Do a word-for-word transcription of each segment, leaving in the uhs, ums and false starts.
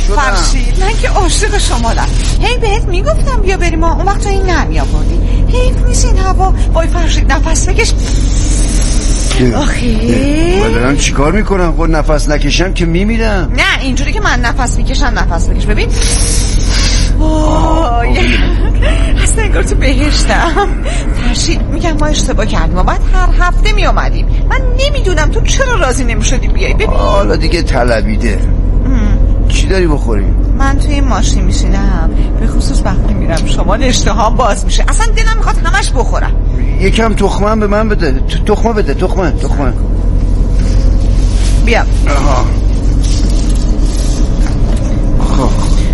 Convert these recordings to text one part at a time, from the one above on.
فرشید من که عاشق شمالم. هی بهت میگفتم بیا بریم اون وقت این نمیآوردی. حیف نیست این هوا. وای فرشید نفس بکش. آخه من دارم چیکار میکنم؟ خود نفس نکشم که میمیرم. نه اینجوری که من نفس میکشم نفس بکش. ببین وای اصلا انگار تو بهشتم. فرشید میگم ما اشتباه کردیم و بعد هر هفته میامدیم. من نمیدونم تو چرا راضی نمیشدی بیای. ببین حالا دیگه طلبیده. چی داری بخوریم؟ من توی این ماشین میشینم به خصوص وقتی میرم شمال اشتهام باز میشه. اصلا دلم میخواد همش بخورم. یکم تخمه به من بده. تخمه بده. تخمه تخمه بیا. آها. خب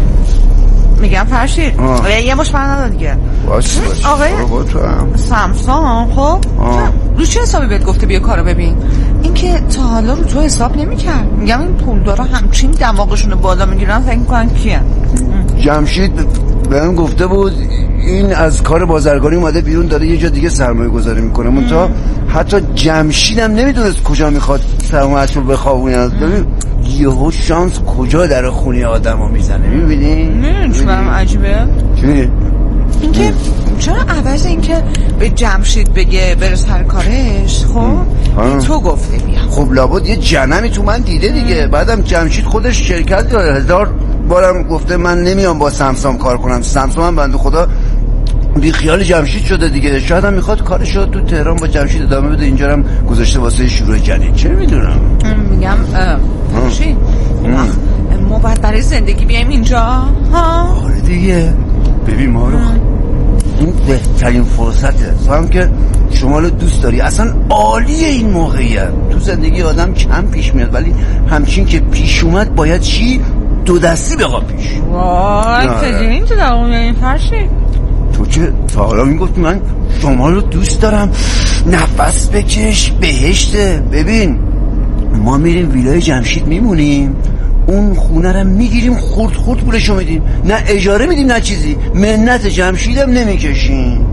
میگم فرشید یه مش بر ندا دیگه. باش باش آقای با تو هم سمسام. خب رو چه حسابی بهت گفته بیا کارو ببین؟ این که تا حالا رو تو حساب نمی‌کرد. میگم این پولدارا همچین دماغشونو بالا میگیرن فکر می‌کنن کیه؟ جمشید بهم گفته بود این از کار بازرگانی اومده بیرون داره یه جا دیگه سرمایه گذاری میکنه. منتها حتی جمشیدم نمیدونست کجا میخواد سرمایه‌اشو بخوابونه. ببین یهو شانس کجا در خونه آدمو میزنه. میبینی؟ نه چون عجیبه. چی؟ اینکه چرا عوض اینکه به جمشید بگه بره سر کارش خب تو گفته بیا. خب لابد یه جنمی تو من دیده دیگه. بعدم جمشید خودش شرکت داره. هزار بارم گفته من نمیام با سمسام کار کنم. سمسام هم بنده خدا بی خیال جمشید شده دیگه. شاید هم میخواد کارشو تو تهران با جمشید ادامه بده. اینجا هم گذاشته واسه شروع جدید. چه میدونم. میگم چی ما باید برای زندگی بیایم اینجا ها؟ آره دیگه. ببین ما رو این بهترین فرصته. تو هم که شمالو دوست داری. اصلا عالیه این موقعیت. تو زندگی آدم کم پیش میاد ولی همچین که پیش اومد باید چی؟ دو دستی بقا پیش. وای چجوری این تو دوام این فرشی؟ تو که تا حالا میگفتی من شمالو دوست دارم. نفس بکش بهشته. ببین ما میریم ویلای جمشید میمونیم. اون خونه رو میگیریم خورد خورد پولشو میدیم. نه اجاره میدیم نه چیزی. منت جمشیدم نمیکشیم.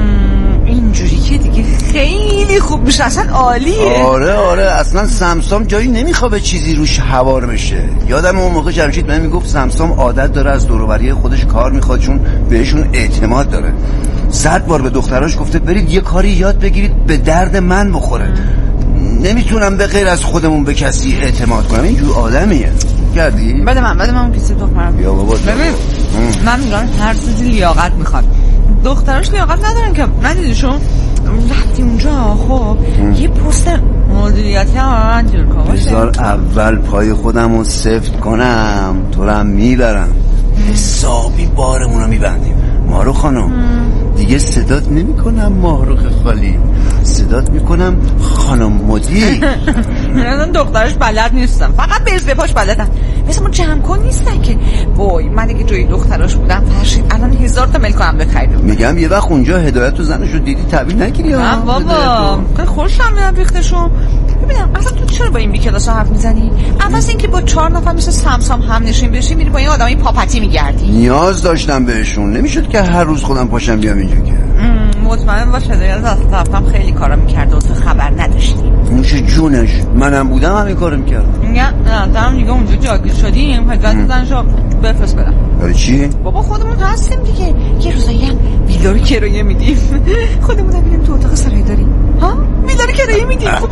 اینجوری که دیگه خیلی خوب میشه. اصلا عالیه. آره آره اصلا سمسام جایی نمیخواد چیزی روش هوار بشه. یادم اون موقع جمشید من میگفت سمسام عادت داره از دور و بری خودش کار میخواد چون بهشون اعتماد داره. صد بار به دختراش گفته برید یه کاری یاد بگیرید به درد من بخوره. نمیتونم به غیر از خودمون به کسی اعتماد کنم. اینجور آدمیه. کردی؟ بده من بده من اون کیسه تخمه. بیا بابا. ببین من میگم هر چیزی لیاقت میخواد. دختراش لیاقت ندارن که ندیدیشون رفتی اونجا خب یه پست مدیریتی هم من جور کنم. بذار اول پای خودم رو سفت کنم تو رو هم میبرم. حسابی بارمون رو میبندیم. مارو خانم دیگه صدات نمی کنم ماهروخ خالی. صدات میکنم خانم مدیر. من دخترش بلد نیستم. فقط به ازده پاش بلدم. مثل ما جمع کن نیستن که. وای من اگه جوی دختراش بودم فرشید الان هزار تا ملک هم بخریدم. میگم یه وقت اونجا هدایت تو زنشو دیدی تبیل نگیری. نه بابا که خوشم میاد ریختشون. ببینم اصلا تو چرا با این بی کلاس ها حرف میزنی؟ عوض اینکه با چهار نفر مثل سمسام هم نشین بشی میری با این آدمای پاپتی میگردی. نیاز داشتم بهشون. نمیشد که هر روز خودم پاشم بیام اینجا که. مطمئن باش هدایت از طرفم خیلی کارا میکرد و تو خبر نداشتی. نوش جونش. منم بودم همین کارو میکردم. نه نه دارم دیگه اونجا جاگیر شدیم. هدایت زنشو بفرست بدم. برای چی؟ بابا خودمون هستیم دیگه. یه روزایی هم ویلا رو کرایه میدیم. خودمون هم میریم تو اتاق سرایداری. ها؟ ویلا رو کرایه میدیم. خوبه.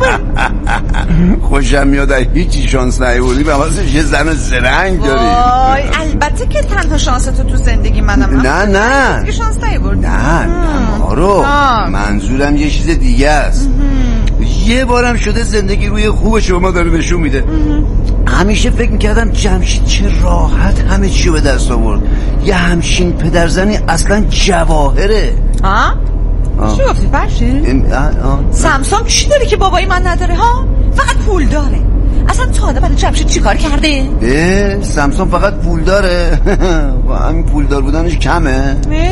خوشم میاد هیچی شانس نیوردی و واسه یه زن زرنگ داری. وای البته که تنها شانس تو تو زندگی منم. نه نه. که شانس نیوردی. نه نه مارو. منظورم یه چیز دیگه است. یه بارم شده زندگی روی خوب شما داره نشون میده. همیشه فکر میکردم جمشید چه راحت همه چیو به دست آورد. یه همچین پدرزنی اصلا جواهره. ها؟ چی گفتی فرشید؟ سمسام چی داره که بابایی من نداره ها؟ فقط پول داره. اصلا تا حالا برای جمشید چی کار کرده؟ اه سمسام فقط پول داره. همین پولدار بودنش کمه.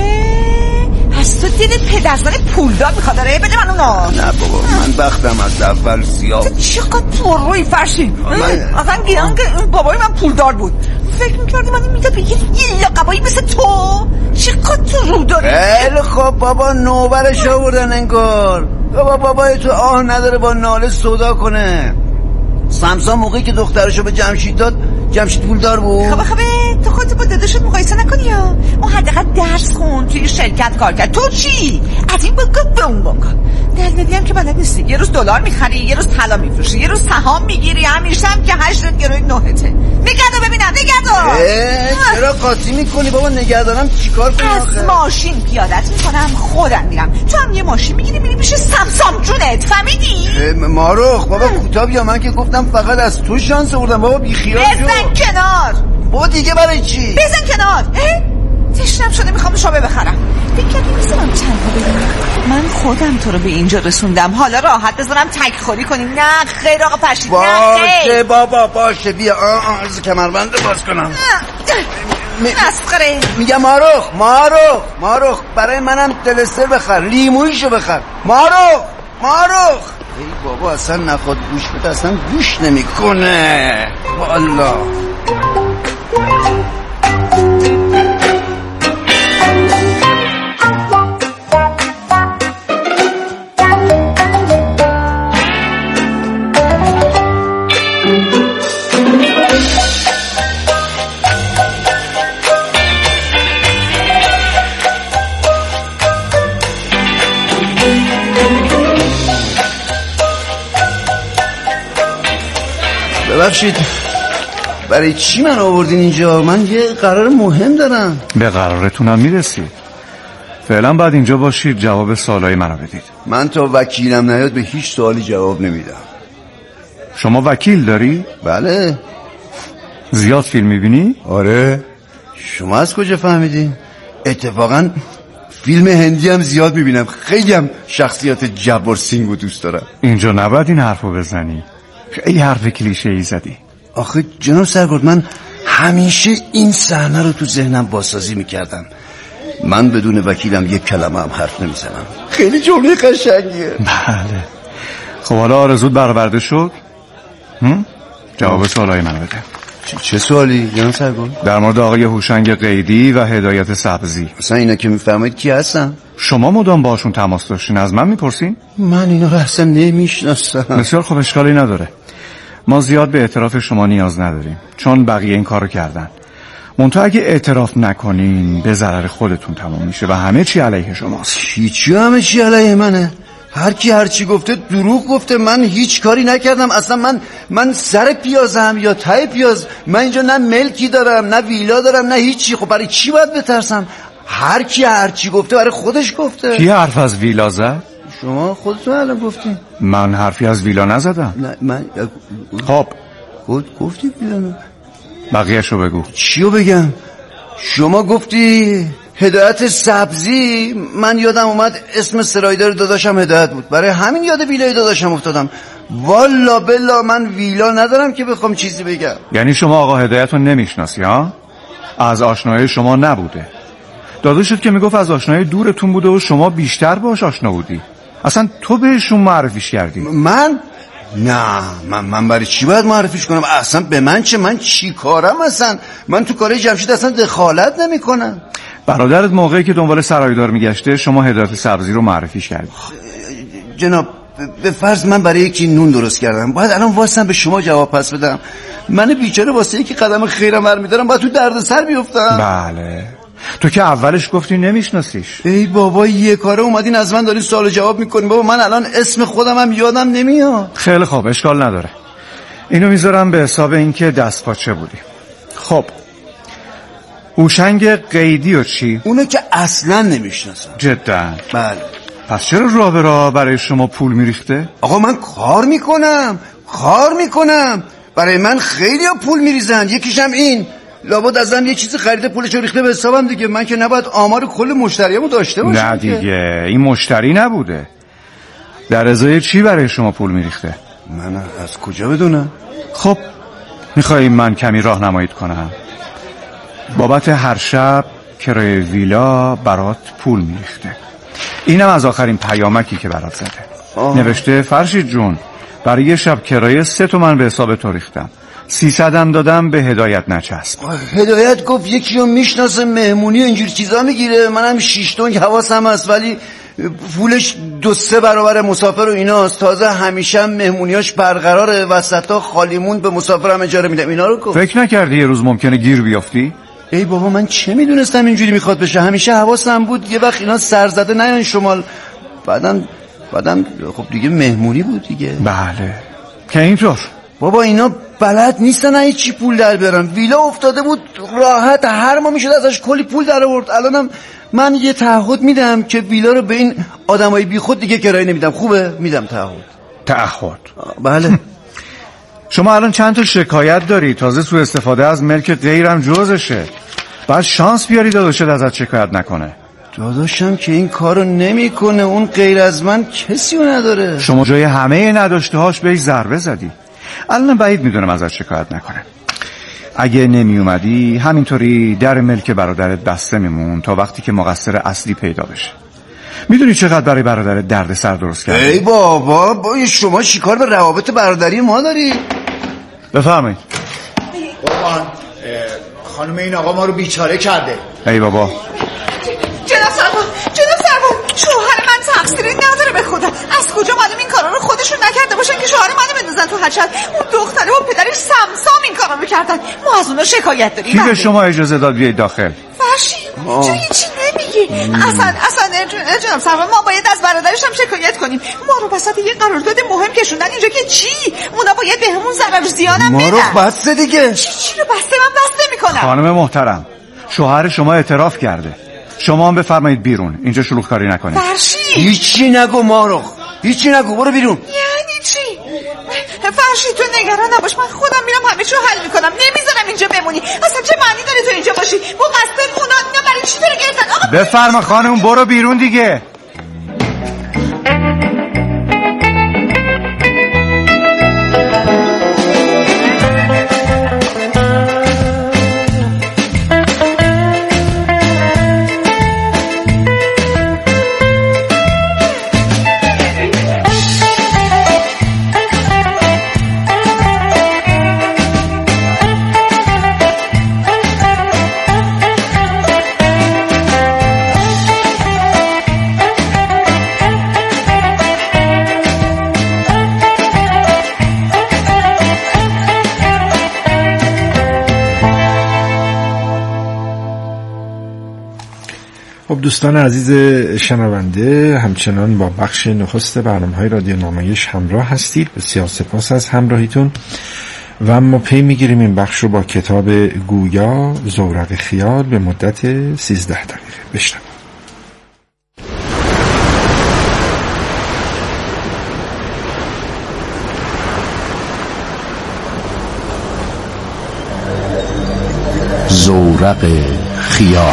پس تو دیدت پدرزن پولدار میخواد داره؟ بده من اونا. نه بابا من بختم از اول سیاه. تو چقدر پروی فرشید. اصلا گیرم که بابای من پولدار بود. فکر میکردی من میده بگی یه لقبایی مثل تو. چقدر تو رو داری؟ خیلی خب بابا نوبرش آوردن انگار. بابا بابای تو آه نداره با ناله سودا کنه. سمسام موقعی که دخترشو به جمشید داد جمشید پولدار بود. خب خب با داداشت مقایسه نکنی یا اون حداقل درس خون، توی شرکت کار کرد. تو چی؟ از این بنگاه به اون بنگاه. دل بدیم که بلد نیستی. یه روز دلار میخری، یه روز طلا میفروشی، یه روز سهام میگیری، همیشه هم که هشت گروی نهته. نگردو ببینم، نگردو. چرا قاطی میکنی بابا؟ نگهدارم چیکار کنم؟ از ماشین پیادت میکنم، خودم میرم. تو هم یه ماشین میگیری میری پیش سمسام جونت، فهمیدی؟ ماروخ بابا کوتاه بیا، من که گفتم فقط از تو شانس آوردم بابا، بی خیال شو. بزن کنار. بابا دیگه برای چی؟ بزن کنار. تشنم شده میخوام نوشابه بخرم. فکر کردی میزنم چند تا بگیرم؟ من خودم تو رو به اینجا رسوندم، حالا راحت بذارم تک خوری کنیم؟ نه خیر آقا فرشید، نه خیر. باشه بابا باشه، بیا آه آه از کمربند باز کنم. مسخره. میگم ماروخ ماروخ ماروخ برای منم دلستر بخر، لیمویشو بخر. ماروخ ماروخ ای بابا اصلا نخواد گوش بده، اصلا گوش نمیکنه والله. ببخشید برای چی من آوردین اینجا؟ من یه قرار مهم دارم. به قرارتونم میرسید. فعلا بعد اینجا باشید جواب سوالای منو بدید. من تا وکیلم نیاد به هیچ سوالی جواب نمیدم. شما وکیل داری؟ بله. زیاد فیلم میبینی؟ آره. شما از کجا فهمیدی؟ اتفاقا فیلم هندی هم زیاد میبینم، خیلی هم شخصیت جبار سینگو دوست دارم. اینجا نباید این حرفو بزنی، خیلی حرف کلیشه ای زدی. آخه جناب سرگرد من همیشه این صحنه رو تو ذهنم بازسازی میکردم. من بدون وکیلم یک کلمه هم حرف نمیزنم. خیلی جمله قشنگیه. بله. خب حالا آرزوت برآورده شد؟ جواب سوالای منو بده. چه, چه سوالی جناب سرگرد؟ در مورد آقای هوشنگ قیدی و هدایت سبزی. مثلا اینا که میفرمایید کی هستن؟ شما مدام باشون تماس داشتین، از من میپرسین؟ من اینا رو اصلا نمیشناسم. بسیار خوب، اشکالی نداره. ما زیاد به اعتراف شما نیاز نداریم، چون بقیه این کارو کردن. منتها اگه اعتراف نکنین به ضرر خودتون تمام میشه و همه چی علیه شماست. هیچی همه چی علیه منه؟ هر کی هر چی گفته دروغ گفته. من هیچ کاری نکردم اصلا. من من سر پیازم یا ته پیاز. من اینجا نه ملکی دارم نه ویلا دارم نه هیچی. خب برای چی باید بترسم؟ هر کی هر چی گفته برای خودش گفته. کی حرف از ویلا زد؟ شما خودتون الان گفتین. من حرفی از ویلا نزدم. نه من خب خود گفتی ویلا. بقیه‌شو بگو. چیو بگم؟ شما گفتی هدایت سبزی. من یادم اومد اسم سرایدار داداشم هدایت بود، برای همین یاد ویلای داداشم افتادم. والا بلا من ویلا ندارم که بخوام چیزی بگم. یعنی شما آقا هدایت رو نمیشناسی ها؟ از آشنایی شما نبوده. داداشت که میگفت از آشنایی دورتون بوده و شما بیشتر باهاش آشنا بودی. اصلا تو بهشون معرفیش کردی؟ من؟ نه من من برای چی باید معرفیش کنم؟ اصلا به من چه؟ من چی کارم اصلا؟ من تو کار جمشید اصلا دخالت نمی کنم. برادرت موقعی که دنبال سرایدار میگشته شما هدایت سبزی رو معرفیش کردی. جناب به فرض من برای یکی نون درست کردم، باید الان واسم به شما جواب پس بدم؟ من بیچاره واسه یکی قدم خیرم برمیدارم باید تو دردسر بیفتم؟ بله. تو که اولش گفتی نمیشناسیش. ای بابا یه کاره اومدین از من دارین سوال جواب میکنین. بابا من الان اسم خودم هم یادم نمیاد. خیلی خوب، اشکال نداره. اینو میذارم به حساب اینکه دست پاچه بودی. خب هوشنگ قیدی و چی؟ اونو که اصلا نمیشناسم. جدا؟ بله. پس چرا راه به راه برای شما پول میریخته؟ آقا من کار میکنم کار میکنم برای من خیلی ها پول میریزن. یکیشم این لابد ازم یه چیزی خریده پولشو ریخته به حسابم دیگه. من که نباید آمار کل مشتریامو داشته باشم. نه دیگه این مشتری نبوده. در ازای چی برای شما پول میریخته؟ من از کجا بدونم؟ خب میخوایی من کمی راهنماییت کنم؟ بابت هر شب کرایه ویلا برات پول میریخته. اینم از آخرین پیامکی که برات زده. آه. نوشته فرشید جون برای یه شب کرایه سه تومن به حساب تو ریختم، سیصدم دادم به هدایت نچسب. هدایت گفت یکی رو میشناسه مهمونی و اینجور چیزا میگیره. منم شیش تونگ حواسم هست ولی پولش دو سه برابر مسافر و ایناست. تازه همیشه هم مهمونیاش برقراره، وسطا خالیمون به مسافرم اجاره میدم. اینا رو گفت. فکر نکردی یه روز ممکنه گیر بیافتی؟ ای بابا من چه میدونستم اینجوری میخواد بشه. همیشه حواسم بود یه وقت اینا سرزده نیان شمال. بعدم بعدم خب دیگه مهمونی بود دیگه. بله که اینطور. بابا اینا بلد نیستن هیچ چی پول در بیارن. ویلا افتاده بود راحت، هر ماه میشد ازش کلی پول در آورد. الانم من یه تعهد میدم که ویلا رو به این آدمای بیخود دیگه کرایه نمیدم. خوبه؟ میدم تعهد. تعهد؟ بله. شما الان چند تا شکایت داری، تازه سوء استفاده از ملک غیرم جزشه. بعد شانس بیاری داداشت ازت شکایت نکنه. داداشم که این کارو نمیکنه، اون غیر از من کسی رو نداره. شما جای همه نداشته هاش بهش ضربه زدی. الان بعید میدونم ازت شکایت نکنه. اگه نمی اومدی همینطوری در ملک برادرت بسته میمون تا وقتی که مقصر اصلی پیدا بشه. میدونی چقدر برای برادرت درد سر درست کردی؟ ای بابا با شما چیکار به روابط برادری ما داری؟ بفرمایید. بابا خانم این آقا ما رو بیچاره کرده. ای بابا جناب سربان، جناب سربان، شوهر من تقصیری نداره به خدا. از کجا معلوم این کارا رو خودشون نکرده باشن که شوهر منو بندازن تو حشر؟ اون دختره و پدرش سمسام این کارا رو کردن. ما از اونا شکایت داریم. کی به شما اجازه داد بیاید داخل؟ فرشی چرا هیچی نمیگی؟ اصلا اصلا جناب سربان ما باید از برادرش هم شکایت کنیم. ما رو وسط یه قرارداد مهم کشوندن اینجا که چی؟ اونا باید بهمون ضرر و زیانم بدن. ما رو بسته دیگه. چی رو بسته؟ من بسته میکنم. خانم محترم، شوهر شما اعتراف کرده. شما هم بفرمایید بیرون، اینجا شلوغ کاری نکنید. فرشی هیچی نگو مارو، هیچی نگو، برو بیرون. یعنی چی؟ فرشی تو نگران نباش، من خودم میرم همه چیو حل میکنم. نمیذارم اینجا بمونی. اصلا چه معنی داره تو اینجا باشی؟ مقصر اونا اینا برای چی داره گردن؟ آقا بفرما خانم، برو بیرون دیگه. خب دوستان عزیز شنونده، همچنان با بخش نخست برنامه‌های رادیو نمایش همراه هستید. بسیار سپاس از همراهیتون و اما پی میگیریم این بخش رو با کتاب گویا زورق خیال به مدت سیزده دقیقه. بشنوید. زورق خیال.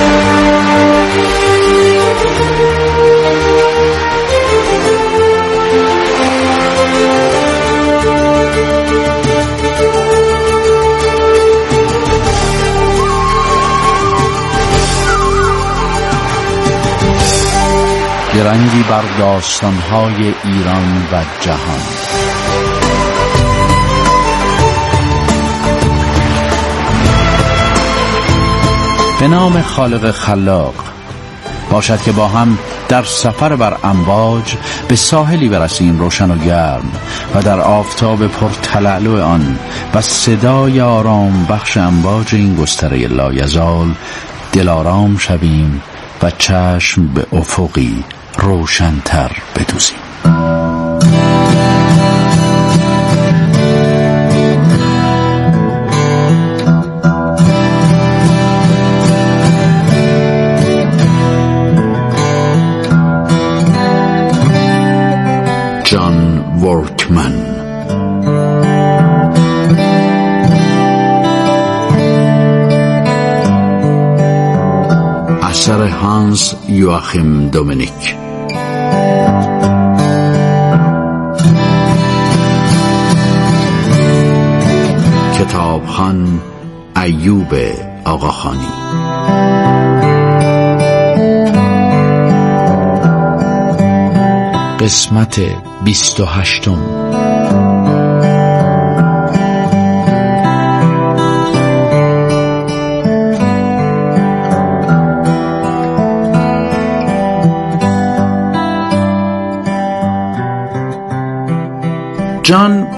درنگی بر داستان‌های ایران و جهان. به نام خالق خلاق. باشد که با هم در سفر بر امواج به ساحلی برسیم روشن و گرم و در آفتاب پر تلالو آن و صدای آرام بخش امواج این گستره لایزال دلارام شویم و چشم به افقی روشن‌تر بدوزیم. جان ورکمن. اثر هانس یواخیم دومینیک. کتابخوان ایوب آقاخانی. قسمت بیست و هشتم. جان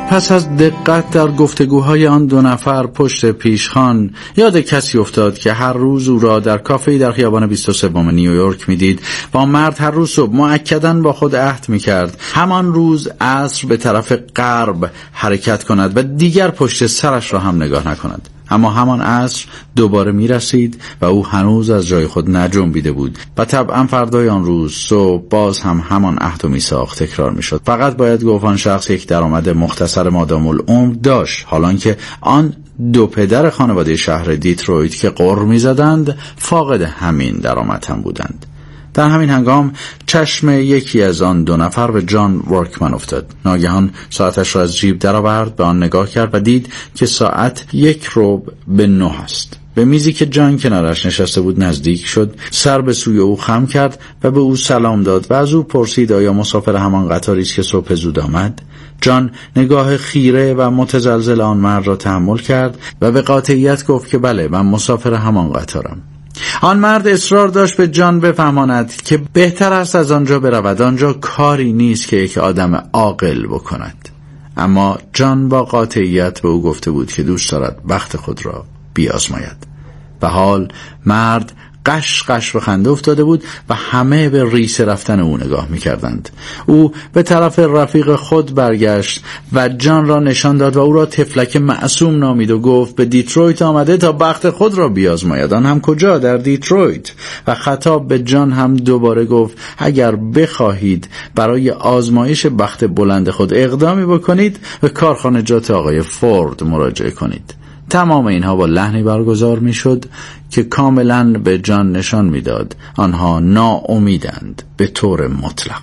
پس از دقت در گفتگوهای آن دو نفر پشت پیشخوان یاد کسی افتاد که هر روز او را در کافه‌ای در خیابان بیست و سه نیویورک میدید و آن مرد هر روز صبح مؤکداً با خود عهد میکرد همان روز عصر به طرف غرب حرکت کند و دیگر پشت سرش را هم نگاه نکند. اما همان عصر دوباره می رسید و او هنوز از جای خود نجنبیده بود و طبعا فردای آن روز صبح باز هم همان عهد و میثاق تکرار می شد. فقط باید گفت آن شخص یک درآمد مختصر مادام العمر داشت، حالان که آن دو پدر خانواده شهر دیترویت که غر می زدند فاقد همین درآمد هم بودند. در همین هنگام چشم یکی از آن دو نفر به جان ورکمن افتاد. ناگهان ساعتش را از جیب درآورد، به آن نگاه کرد و دید که ساعت یک ربع به نه است. به میزی که جان کنارش نشسته بود نزدیک شد، سر به سوی او خم کرد و به او سلام داد و از او پرسید آیا مسافر همان قطاری است که صبح زود آمد؟ جان نگاه خیره و متزلزل آن مرد را تحمل کرد و به قاطعیت گفت که بله، من مسافر همان قطارم. آن مرد اصرار داشت به جان بفهماند که بهتر است از آنجا برود، آنجا کاری نیست که یک آدم عاقل بکند. اما جان با قاطعیت به او گفته بود که دوست دارد بخت خود را بیازماید. و حال مرد قش قش به خنده افتاده بود و همه به ریسه رفتن او نگاه می‌کردند. او به طرف رفیق خود برگشت و جان را نشان داد و او را طفلک معصوم نامید و گفت به دیترویت آمده تا بخت خود را بیازماید، آن هم کجا؟ در دیترویت. و خطاب به جان هم دوباره گفت اگر بخواهید برای آزمایش بخت بلند خود اقدامی بکنید به کارخانجات آقای فورد مراجعه کنید. تمام اینها با لحنی برگزار می شد که کاملا به جان نشان می داد آنها ناامیدند به طور مطلق.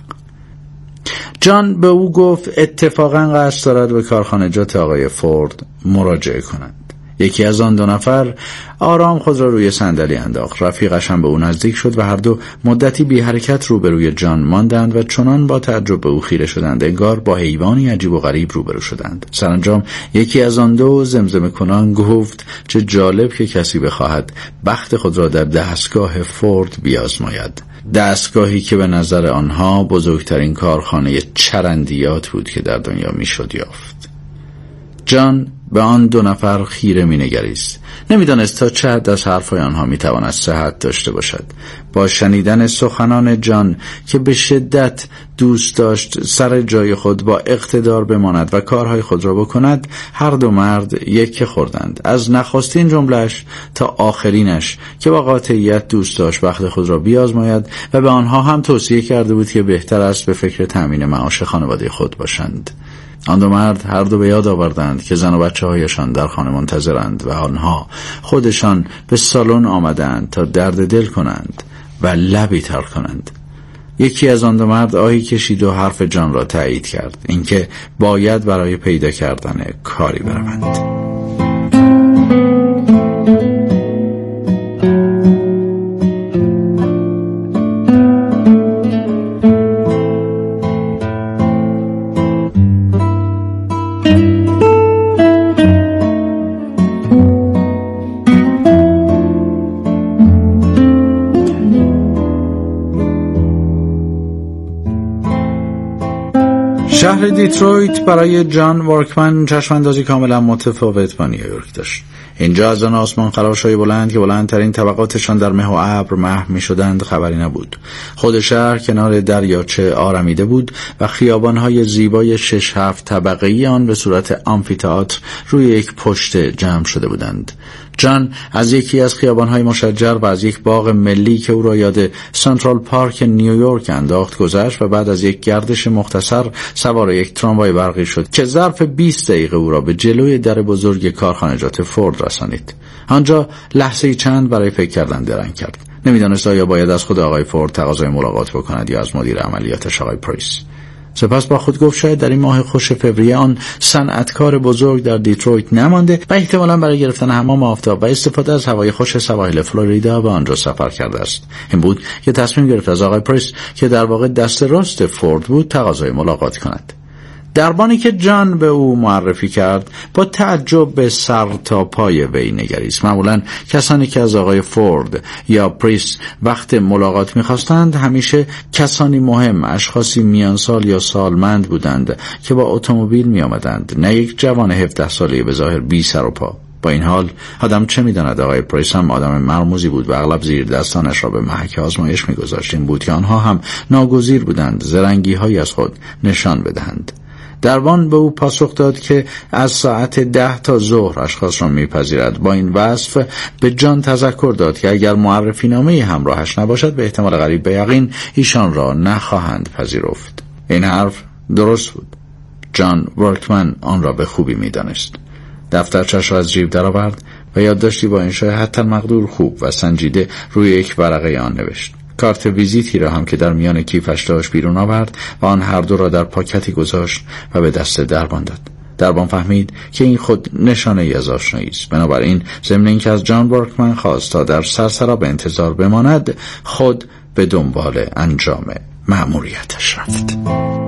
جان به او گفت اتفاقا قصد دارد به کارخانجات آقای فورد مراجعه کند. یکی از آن دو نفر آرام خود را روی صندلی انداخت. رفیقش هم به او نزدیک شد و هر دو مدتی بی حرکت روبروی جان ماندند و چنان با تعجب به او خیره شدند انگار با حیوانی عجیب و غریب روبرو شدند. سرانجام یکی از آن دو زمزمه کنان گفت چه جالب که کسی بخواهد بخت خود را در دستگاه فورد بیازماید، دستگاهی که به نظر آنها بزرگترین کارخانه چرندیات بود که در دنیا میشد یافت. جان به آن دو نفر خیره می نگریست. نمی دانست تا چه حد از حرفای آنها می تواند صحت داشته باشد. با شنیدن سخنان جان که به شدت دوست داشت سر جای خود با اقتدار بماند و کارهای خود را بکند، هر دو مرد یک خوردند، از نخستین جمله‌اش تا آخرینش که با قاطعیت دوست داشت بخت خود را بیازماید و به آنها هم توصیه کرده بود که بهتر است به فکر تأمین معاش خانواده خود باشند. آن دو مرد هر دو به یاد آوردند که زن و بچه هایشان در خانه منتظرند و آنها خودشان به سالن آمدند تا درد دل کنند و لبی تر کنند. یکی از آن دو مرد آهی کشید و حرف جان را تایید کرد، اینکه باید برای پیدا کردن کاری بروند. شهر دیترویت برای جان ورکمن چشماندازی کاملا متفاوت با نیویورک داشت. اینجا از آن آسمان خراش‌های بلند که بلندترین طبقاتشان در مه و ابر محو می‌شدند خبری نبود. خود شهر کنار دریاچه آرمیده بود و خیابان‌های زیبای شش هفت طبقه‌ای آن به صورت آمفی‌تئاتر روی یک پشت جمع شده بودند. جان از یکی از خیابان‌های مشجر و از یک باغ ملی که او را یاد سنترال پارک نیویورک انداخت گذشت و بعد از یک گردش مختصر سوار یک تراموای برقی شد که ظرف بیست دقیقه او را به جلوی در بزرگ کارخانجات فورد رسانید. آنجا لحظه‌ای چند برای فکر کردن درنگ کرد. نمی‌دانست آیا باید از خود آقای فورد تقاضای ملاقات بکند یا از مدیر عملیاتش آقای پریس. سپس با خود گفت شاید در این ماه خوش فوریه آن صنعتکار بزرگ در دیترویت نمانده و احتمالاً برای گرفتن حمام آفتاب و استفاده از هوای خوش سواحل فلوریدا به آنجا سفر کرده است. این بود که تصمیم گرفت از آقای پریس که در واقع دست راست فورد بود تقاضای ملاقات کند. دربانی که جان به او معرفی کرد با تعجب به سر تا پای وی نگریست. معمولا کسانی که از آقای فورد یا پریس وقت ملاقات می‌خواستند همیشه کسانی مهم، اشخاصی میانسال یا سالمند بودند که با اتومبیل می‌آمدند، نه یک جوان هفده ساله به ظاهر بی سر و پا. با این حال آدم چه می‌داند آقای پریس هم آدم مرموزی بود و اغلب زیر دستانش را به محک آزمایش می‌گذاشت. این بود که آنها هم ناگزیر بودند زرنگی‌هایی از خود نشان بدهند. دربان به او پاسخ داد که از ساعت ده تا ظهر اشخاص را میپذیرد. با این وصف به جان تذکر داد که اگر معرفی نامه همراهش نباشد به احتمال قریب به یقین ایشان را نخواهند پذیرفت. این حرف درست بود. جان ورکمن آن را به خوبی میدانست. دفترچش را از جیب درآورد و یادداشتی با انشای حتی مقدور خوب و سنجیده روی یک ورقه آن نوشت. کارت ویزیتی را هم که در میان کیفش داشت بیرون آورد و آن هر دو را در پاکتی گذاشت و به دست دربان داد. دربان فهمید که این خود نشانه ای از آشنایی است. بنابراین ضمن اینکه از جان ورکمن خواست تا در سرسرا به انتظار بماند، خود به دنبال انجام مأموریتش رفت.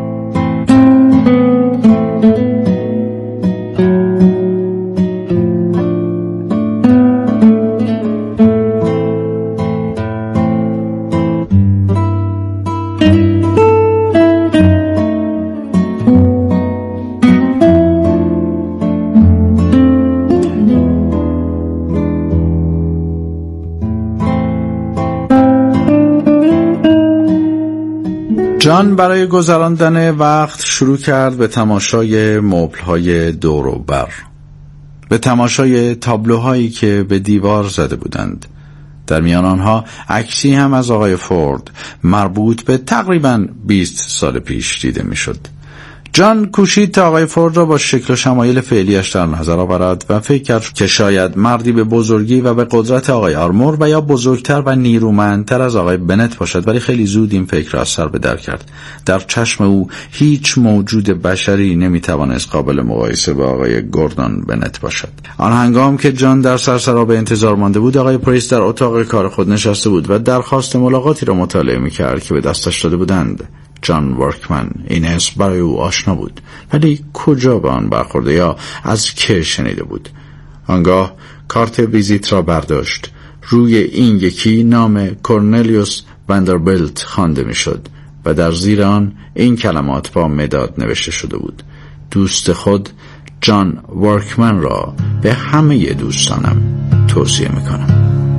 جان برای گذراندن وقت شروع کرد به تماشای مبل‌های دور و بر، به تماشای تابلوهایی که به دیوار زده بودند. در میان آنها عکسی هم از آقای فورد مربوط به تقریباً بیست سال پیش دیده میشد. جان کوشید تا آقای فورد را با شکل و شمایل فعلیش در نظر آورد و فکر کرد که شاید مردی به بزرگی و به قدرت آقای آرمور و یا بزرگتر و نیرومندتر از آقای بنت باشد، ولی خیلی زود این فکر را از سر به در کرد. در چشم او هیچ موجود بشری نمیتوانست قابل مقایسه با آقای گوردون بنت باشد. آن هنگام که جان در سرسرا به انتظار مانده بود، آقای پریس در اتاق کار خود نشسته بود و درخواست ملاقاتی را مطالعه می‌کرد که به دستش داده بودند. جان ورکمن، این اسم برای او آشنا بود، ولی کجا به آن برخورده یا از که شنیده بود؟ آنگاه کارت ویزیت را برداشت. روی این یکی نام کورنلیوس وندربیلت خوانده میشد و در زیر آن این کلمات با مداد نوشته شده بود: دوست خود جان ورکمن را به همه دوستانم توصیه میکنم.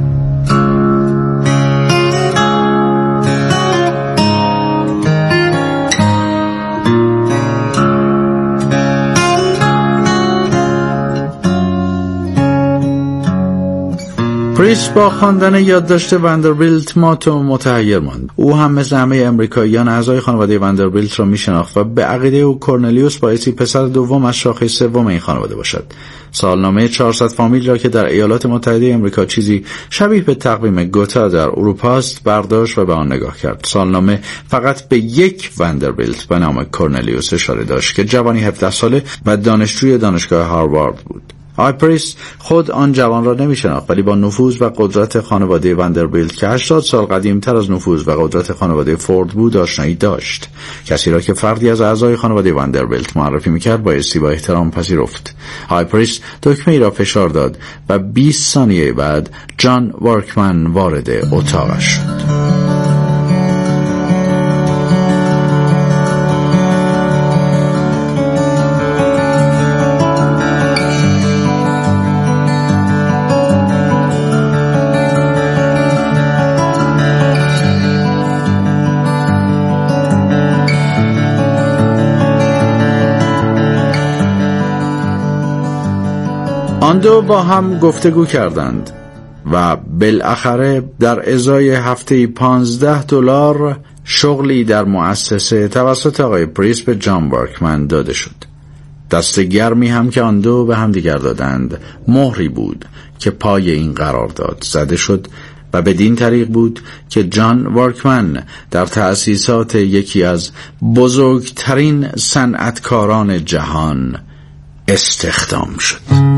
پریس با خواندن یادداشت وندربیلت مات و متحیر ماند. او هم مثل همه امریکاییان اعضای خانواده وندربیلت را میشناخت و به عقیده او کورنلیوس بایستی پسر دوم از شاخه سوم این خانواده باشد. سالنامه چهارصد فامیل را که در ایالات متحده امریکا چیزی شبیه به تقویم گوتا در اروپا است برداشت و به آن نگاه کرد. سالنامه فقط به یک وندربیلت به نام کورنلیوس اشاره داشت که جوانی هفده ساله و دانشجوی دانشگاه هاروارد بود. آقای پریس خود آن جوان را نمی‌شناخت، ولی با نفوذ و قدرت خانواده وندربیلت که هشتاد سال قدیم‌تر از نفوذ و قدرت خانواده فورد بود آشنایی داشت. کسی را که فردی از اعضای خانواده وندربیلت معرفی می‌کرد بایستی با احترام پذیرفت. آقای پریس دکمه‌ای را فشار داد و بیست ثانیه بعد جان ورکمن وارد اتاقش شد. آن دو با هم گفتگو کردند و بالاخره در ازای هفته پانزده دلار شغلی در مؤسسه توسط آقای پریس به جان ورکمن داده شد. دست گرمی هم که آن دو به هم دیگر دادند مهری بود که پای این قرارداد زده شد و بدین طریق بود که جان ورکمن در تأسیسات یکی از بزرگترین صنعتکاران جهان استخدام شد.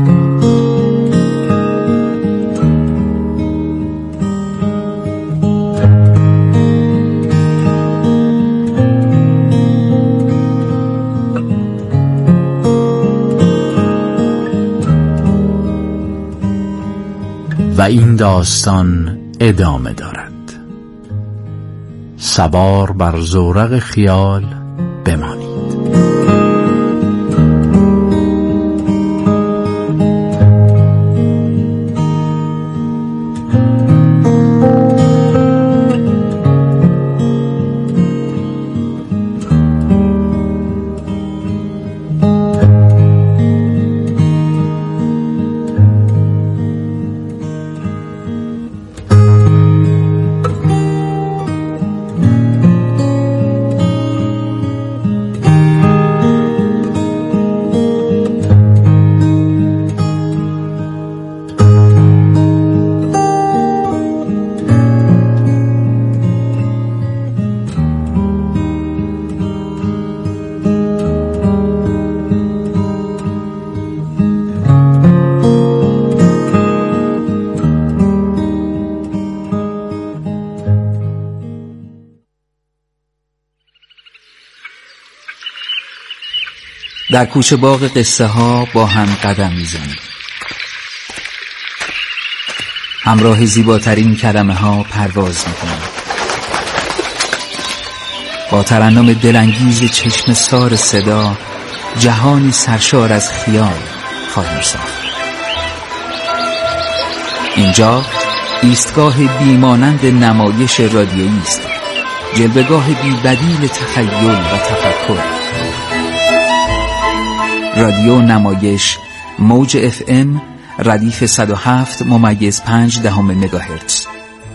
این داستان ادامه دارد. سوار بر زورق خیال بمانید. در کوچه باغ قصه ها با هم قدم میزنیم. همراه زیباترین کلمه ها پرواز میکنیم. با ترنم دلانگیز چشم سار صدا جهانی سرشار از خیال خواهیم ساخت. اینجا ایستگاه بیمانند نمایش رادیویی است، جلوه‌گاه بی‌بدیل تخیل و تفکر. رادیو نمایش موج اف ام ردیف صد و هفت ممیز پنج دهم مگاهرتز.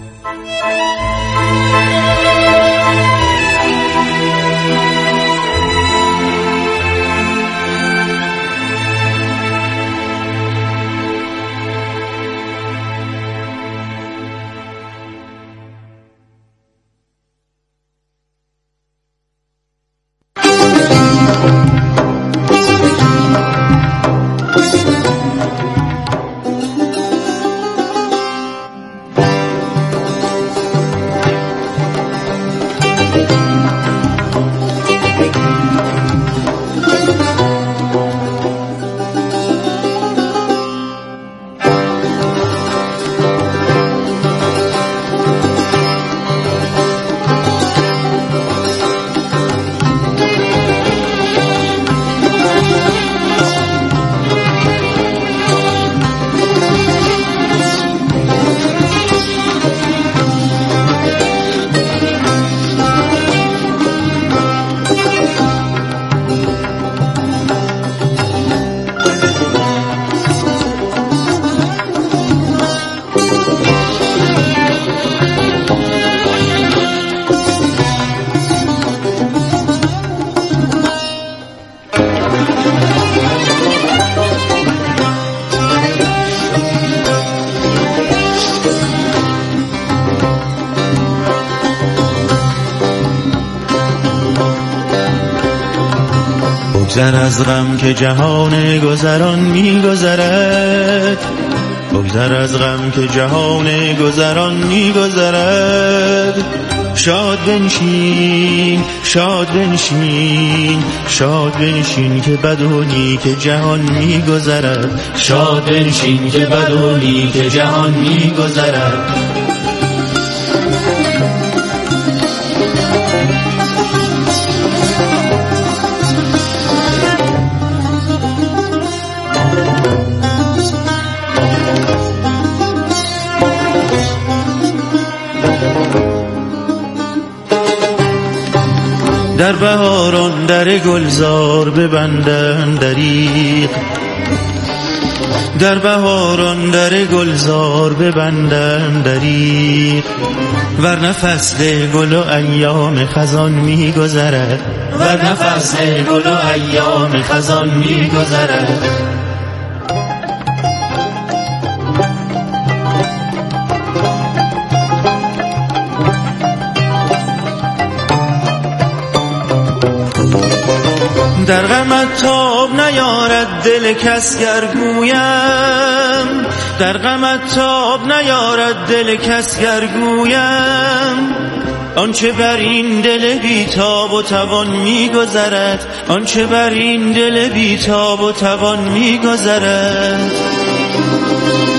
بگذر از غم که جهان گذران می گذرد، بگذر از غم که جهان گذران می گذرد. شاد بنشین شاد بنشین شاد بنشین که بد و نیک جهان می گذرد. شاد بنشین که بد و نیک جهان می گذرد. در بهاران در گلزار ببندن دریغ، در بهاران در گلزار ببندن دریغ. ورنه فصل گل و ایام خزان می گذرد، ورنه فصل گل و ایام خزان می گذرد. در غمت تاب نیارد دل کس گر گویم، در غمت تاب نیارد دل کس گر گویم. آنچه بر این دل بیتاب و توان می‌گذرد، آنچه بر این دل بیتاب و توان می‌گذرد.